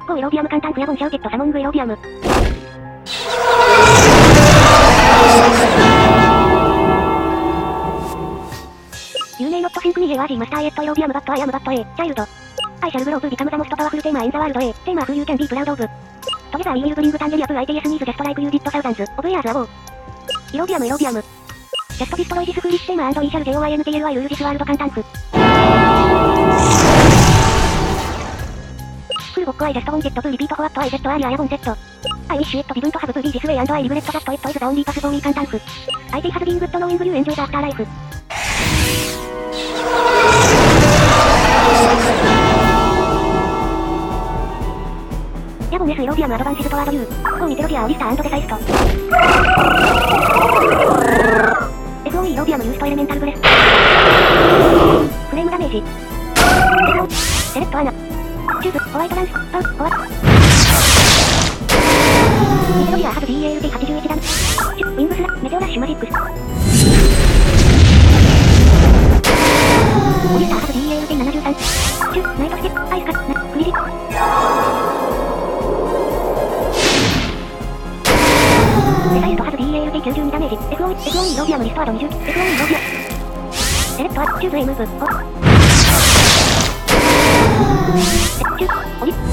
5イロービアム簡単フヤボンシャウケットサモングイロービアム。有名ノットシンクに A ワージーマスターエットイロービアムバットアイアムバット A、チャイルド。アイシャルグローブビカムザモストパワフルテーマインザワールド A、テーマフーユーキャンビープラウドオブ。トゲザー EU ブリングタンゲリアプ ITS ニーズジャストライクユーディットサウザンズ、オブエアーズアウォー。イロービアムイロービアム。ジャストディストロイジスフーリッシュテーマ&イニシャル JOINTLY ルールジスワールド簡単フ。フルボッコアイジャストウォンテッドブーリピートフォワットアイジェットアーリアヤボンゼット。I wish it to be to have been this way and I regret that it is the only path for me簡単フ。IT has been good knowing you enjoy the afterlife。ヤボン S イロービアムアドバンシズトワード U。フォーミテロギアオリスタ&デサイスト。FOE イロービアムユーストエレメンタルブレス。フレームダメージ。セレクトアナ。チューズ、ホワイトランス、パウ、ホワット。ミテロギアハズ DALT81 ダム。チュ、ウィングスラ、メテオラッシュマジックス。オリスタハズ DALT73。チュ、ナイトステップ、アイスカ、ナ、クリジック。デサイストハズ DALT92 ダメージ。FOE イロービアムリストアード20。FOE イロービアム。セレクトア、チューズ A ムーブ、オ。チュ、オリ。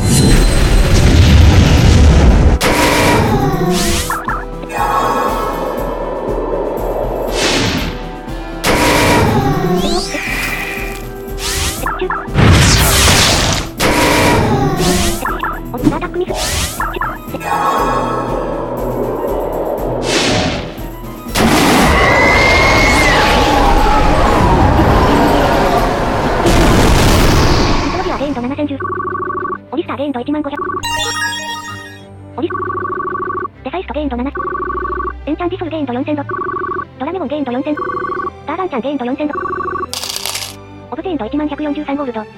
アタックミス。ゲインド7010。オリスターゲインド10500。オリス。デサイストゲインド7。エンチャンディスルゲインド4006。ドラメモンゲインド4000。ダーガンちゃんゲインド4006。オブゲインド11143ゴールド。